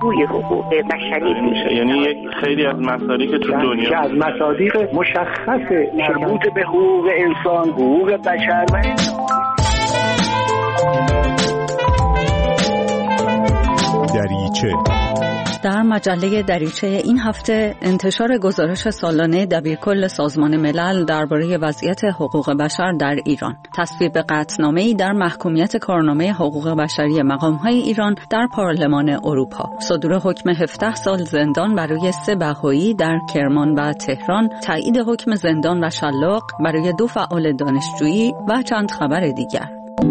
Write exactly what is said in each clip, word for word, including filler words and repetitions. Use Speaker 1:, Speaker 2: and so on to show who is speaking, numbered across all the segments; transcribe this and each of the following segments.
Speaker 1: الگوی حقوق بشری
Speaker 2: میشه. یعنی یک خیلی از مصادیق که تو دنیا
Speaker 3: که از مصادیق مشخص مربوط به حقوق انسان، حقوق بشر و
Speaker 4: دریچه.
Speaker 5: در مجله دریچه این هفته انتشار گزارش سالانه دبیرکل سازمان ملل درباره وضعیت حقوق بشر در ایران، تصویب قطعنامه‌ای در محکومیت کارنامه حقوق بشری مقام‌های ایران در پارلمان اروپا، صدور حکم هفده سال زندان برای سه بهایی در کرمان و تهران، تایید حکم زندان و شلاق برای دو فعال دانشجویی و چند خبر دیگر.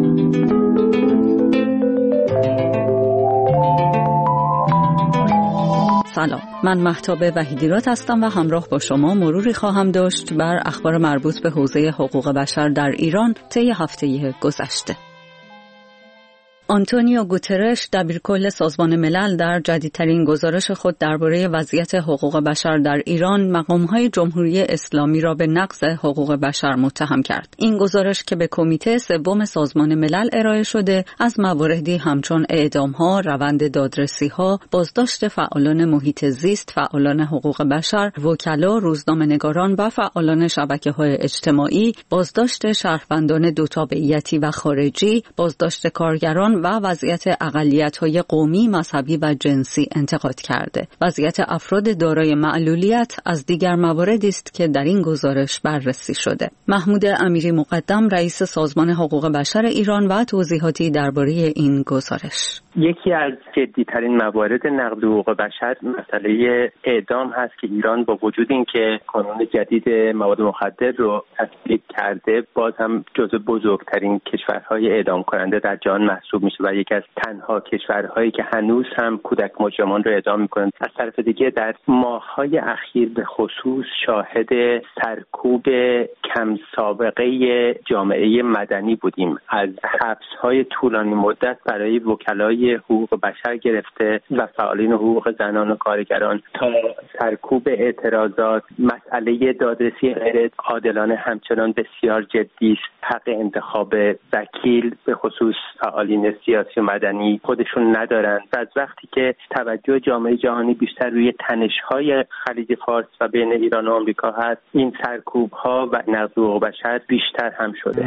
Speaker 5: سلام، من مهتاب وحیدیراد هستم و همراه با شما مروری خواهم داشت بر اخبار مربوط به حوزه حقوق بشر در ایران طی هفته گذشته. آنتونیو گوترش دبیرکل سازمان ملل در جدیدترین گزارش خود درباره وضعیت حقوق بشر در ایران مقام‌های جمهوری اسلامی را به نقض حقوق بشر متهم کرد. این گزارش که به کمیته سوم سازمان ملل ارائه شده از مواردی همچون اعدام‌ها، روند دادرسی‌ها، بازداشت فعالان محیط زیست، فعالان حقوق بشر، وکلا، روزنامه‌نگاران و فعالان شبکه‌های اجتماعی، بازداشت شهروندان دو تابعیتی و خارجی، بازداشت کارگران و وضعیت اقلیت‌های قومی، مذهبی و جنسی انتقاد کرده. وضعیت افراد دارای معلولیت از دیگر مواردی است که در این گزارش بررسی شده. محمود امیری مقدم، رئیس سازمان حقوق بشر ایران، و توضیحاتی درباره این گزارش.
Speaker 6: یکی از جدی‌ترین موارد نقض حقوق بشر مسئله اعدام هست که ایران با وجود اینکه قانون جدید مواد مخدر رو تصویب کرده، باز هم جزو بزرگترین کشورهای اعدام کننده در جهان محسوب میشه و یکی از تنها کشورهایی که هنوز هم کودک مجرمان رو اعدام میکنند. از طرف دیگه در ماه‌های اخیر به خصوص شاهد سرکوب کم سابقه جامعه مدنی بودیم، از حبس‌های طولانی مدت برای وکلای حقوق بشر گرفته و فعالین حقوق زنان و کارگران تا سرکوب اعتراضات. مسئله دادرسی غیر عادلانه همچنان بسیار جدی است. حق انتخاب وکیل به خصوص فعالین سیاسی و مدنی خودشون ندارند. از وقتی که توجه جامعه جهانی بیشتر روی تنش‌های خلیج فارس و بین ایران و آمریکا هست، این سرکوب‌ها و نقض حقوق بشر بیشتر هم شده.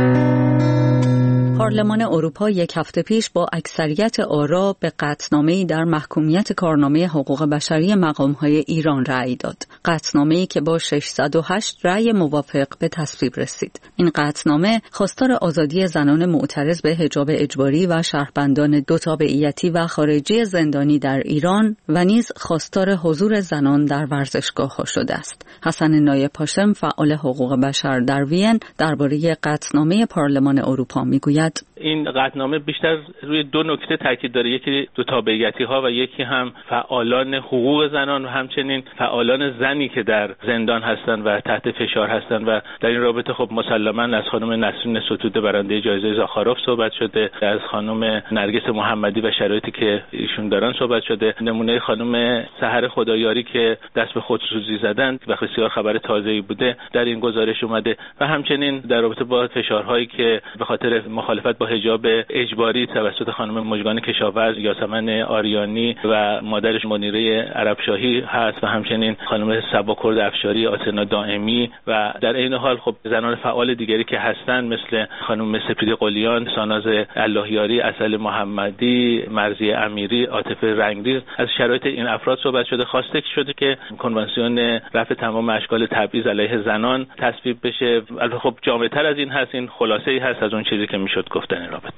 Speaker 5: پارلمان اروپا یک هفته پیش با اکثریت آرا به قطعنامه‌ای در محکومیت کارنامه حقوق بشری مقام‌های ایران رأی داد. قطعنامه‌ای که با ششصد و هشت رأی موافق به تصویب رسید. این قطعنامه خواستار آزادی زنان معترض به حجاب اجباری و شهروندان دو تابعیتی و خارجی زندانی در ایران و نیز خواستار حضور زنان در ورزشگاه‌ها شده است. حسن نایب هاشم، فعال حقوق بشر در وین، درباره قطعنامه پارلمان اروپا میگوید:
Speaker 7: این قطعنامه بیشتر روی دو نکته تاکید داره، یکی دو تابعیتی ها و یکی هم فعالان حقوق زنان و همچنین فعالان زنی که در زندان هستند و تحت فشار هستند. و در این رابطه خب مسلماً از خانم نسرین ستوده برنده جایزه زاخاروف صحبت شده، از خانم نرگس محمدی و شرایطی که ایشون دارن صحبت شده، نمونه خانم سحر خدایاری که دست به خودسوزی زدند و بسیار خبر تازه‌ای بوده در این گزارش اومده، و همچنین در رابطه با فشارهایی که به خاطر مخالفت با حجاب اجباری توسط خانم مژگان کشاورز، یاسمن آریانی و مادرش منیره عربشاهی هست و همچنین خانم صبا کرد افشاری، آتنا دائمی و در این حال خب زنان فعال دیگری که هستند مثل خانم سپیدی قلیان، ساناز اللهیاری، اصل محمدی، مرضیه امیری، عاطفه رنگریز. از شرایط این افراد صحبت شده. خواسته شده که کنوانسیون رفع تمام اشکال تبعیض علیه زنان تصویب بشه. البته خب جامع‌تر از این هست، این خلاصه‌ای هست از اون چیزی که میشد گفتن این رابطه.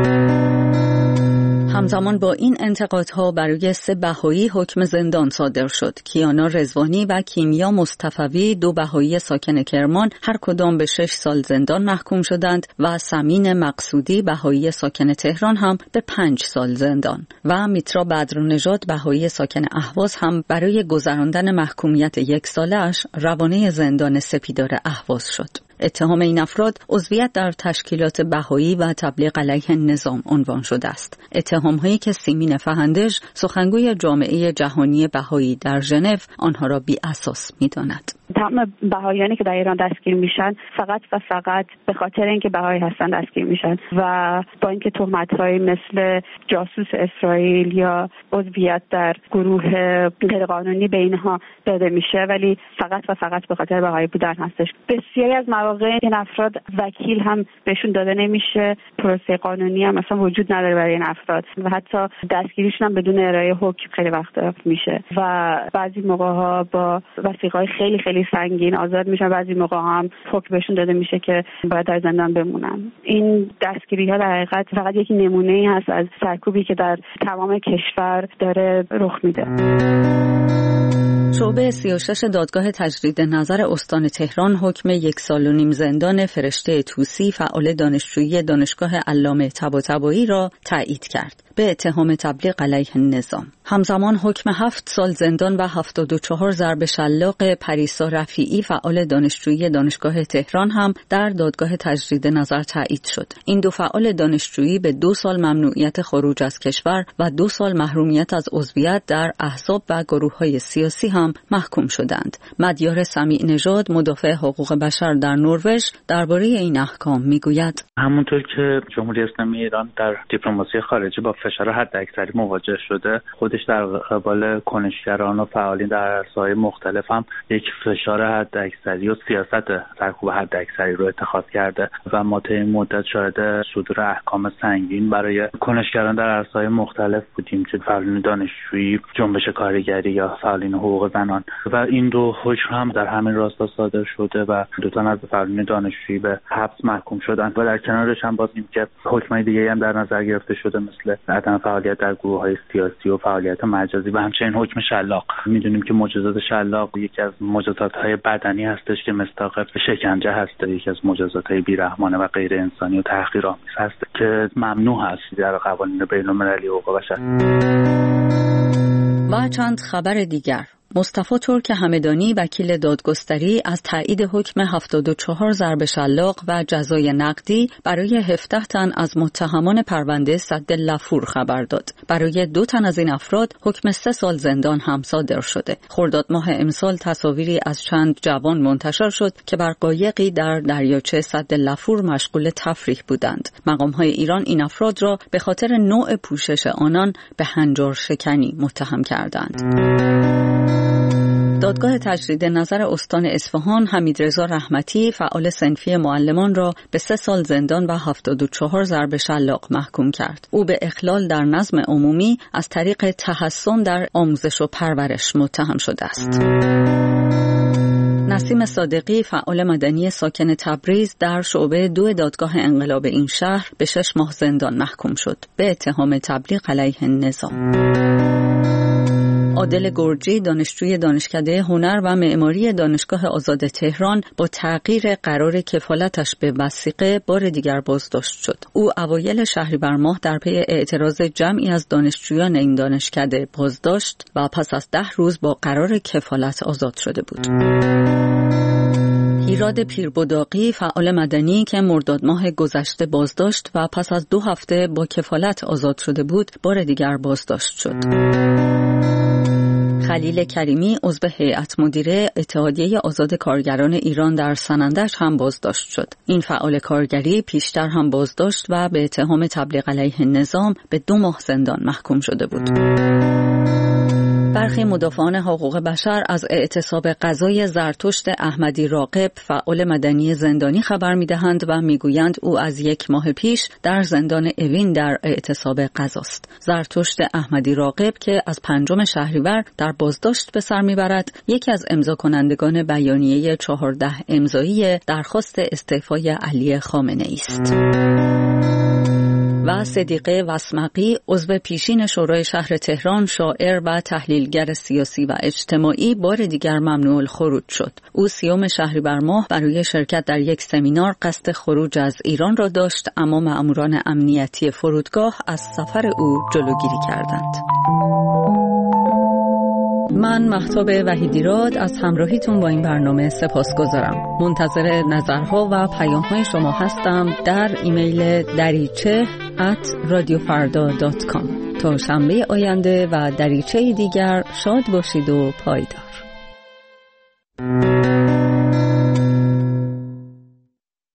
Speaker 5: همزمان با این انتقادها برای سه بهایی حکم زندان صادر شد. کیانا رضوانی و کیمیا مصطفوی، دو بهایی ساکن کرمان، هر کدام به شش سال زندان محکوم شدند و سمین مقصودی، بهایی ساکن تهران، هم به پنج سال زندان و میترا بدرنژاد، بهایی ساکن اهواز، هم برای گذراندن محکومیت یک ساله‌اش روانه زندان سپیدار اهواز شد. اتهام این افراد عضویت در تشکیلات بهایی و تبلیغ علیه نظام عنوان شده است. اتهام‌هایی که سیمین فهندژ، سخنگوی جامعه جهانی بهایی در ژنو، آنها را بی اساس می‌داند.
Speaker 8: تمام بهاییانی که در ایران دستگیر میشن فقط و فقط به خاطر اینکه بهایی هستن دستگیر میشن و با اینکه تهمت‌هایی مثل جاسوس اسرائیل یا عضویت در گروه غیرقانونی به اینها داده میشه، ولی فقط و فقط به خاطر بهایی بودن هستش. بسیاری از مواقع این افراد وکیل هم بهشون داده نمیشه، پروسه قانونی هم اصلا وجود نداره برای این افراد و حتی دستگیریشون هم بدون ارائه حکم خیلی وقتا میشه و بعضی موقع‌ها با وثیقه‌های خیلی خیلی سنگین آزاد میشن، بعضی موقع هم حکم بهشون داده میشه که باید در زندان بمونن. این دستگیری ها در حقیقت فقط یک نمونه ای هست از سرکوبی که در تمام کشور داره رخ میده.
Speaker 5: شعبه سی و شش دادگاه تجدید نظر استان تهران حکم یک سال و نیم زندان فرشته طوسی، فعال دانشجویی دانشگاه علامه طباطبایی را تایید کرد به اتهام تبلیغ علیه نظام. همزمان حکم هفت سال زندان و هفتاد و چهار ضرب شلاق پریسا رفیعی، فعال دانشجویی دانشگاه تهران، هم در دادگاه تجدید نظر تایید شد. این دو فعال دانشجویی به دو سال ممنوعیت خروج از کشور و دو سال محرومیت از عضویت در احزاب و گروه‌های سیاسی هم محکوم شدند. مدیار سمیع نژاد، مدافع حقوق بشر در نروژ، درباره این احکام میگوید:
Speaker 9: همونطور که جمهوری اسلامی ایران در دیپلماسی خارجی با فشار حداکثری مواجه شده، خودش در قبال کنشگران و فعالین در عرصه‌های مختلف هم یک فشار حداکثری و سیاست سرکوب حداکثری رو اتخاذ کرده و ما تا این مدت شاهد صدور احکام سنگین برای کنشگران در عرصه‌های مختلف بودیم، چه فعالین دانشجویی، جنبش کارگری یا فعالین حقوق زنان، و این دو حکم هم در همین راستا صادر شده و دو تا از فعالین دانشجویی به حبس محکوم شدند و در کنارش هم باز این که حکمای دیگه هم در نظر گرفته شده، مثل عدم فعالیت در گروه‌های سیاسی و فعالیت مجازی و همچنین حکم شلاق. میدونیم که مجازات شلاق یکی از مجازات‌های بدنی هستش که مصداق شکنجه هست، یکی از مجازات‌های بی‌رحمانه و غیر انسانی و تحقیرآمیز هست که ممنوع هست در قوانین بین‌المللی حقوق بشر.
Speaker 5: و چند خبر دیگر. مصطفی ترک همدانی، وکیل دادگستری، از تایید حکم هفتاد و چهار ضرب شلاق و جزای نقدی برای هفده تن از متهمان پرونده سد لفور خبر داد. برای دو تن از این افراد حکم سه سال زندان هم صادر شده. خرداد ماه امسال تصاویری از چند جوان منتشر شد که بر قایقی در دریاچه سد لفور مشغول تفریح بودند. مقام‌های ایران این افراد را به خاطر نوع پوشش آنان به هنجار شکنی متهم کردند. دادگاه تجدید نظر استان اصفهان حمیدرضا رحمتی، فعال صنفی معلمان، را به سه سال زندان و هفتاد و چهار ضرب شلاق محکوم کرد. او به اخلال در نظم عمومی از طریق تحصن در آموزش و پرورش متهم شده است. نسیم صادقی، فعال مدنی ساکن تبریز، در شعبه دو دادگاه انقلاب این شهر به شش ماه زندان محکوم شد به اتهام تبلیغ علیه نظام. عادل گرجی، دانشجوی دانشکده هنر و معماری دانشگاه آزاد تهران، با تغییر قرار کفالتش به وثیقه بار دیگر بازداشت شد. او اوایل شهریور ماه در پی اعتراض جمعی از دانشجویان این دانشکده بازداشت و پس از ده روز با قرار کفالت آزاد شده بود. هیراد پیربداقی، فعال مدنی که مرداد ماه گذشته بازداشت و پس از دو هفته با کفالت آزاد شده بود، بار دیگر بازداشت شد. خلیل کریمی، عضو هیئت مدیره اتحادیه آزاد کارگران ایران در سنندج، هم بازداشت شد. این فعال کارگری پیشتر هم بازداشت و به اتهام تبلیغ علیه نظام به دو ماه زندان محکوم شده بود. برخی مدافعان حقوق بشر از اعتصاب غذای زرتشت احمدی راغب، فعال مدنی زندانی، خبر می‌دهند و می‌گویند او از یک ماه پیش در زندان اوین در اعتصاب غذاست. زرتشت احمدی راغب که از پنجم شهریور در بازداشت به سر می‌برد، یکی از امضا کنندگان بیانیه چهارده امضایی درخواست استعفای علی خامنه‌ای است. و صدیقه وسمقی، عضو پیشین شورای شهر تهران، شاعر و تحلیلگر سیاسی و اجتماعی، بار دیگر ممنوع الخروج شد. او سیوم شهریور ماه برای شرکت در یک سمینار قصد خروج از ایران را داشت، اما مأموران امنیتی فرودگاه از سفر او جلوگیری کردند. من مهتاب وحیدیراد از همراهیتون با این برنامه سپاسگزارم. منتظر نظرها و پیام‌های شما هستم در ایمیل دریچه ات رادیو فردا دات کام. تا شنبه آینده و دریچه دیگر شاد باشید و پایدار.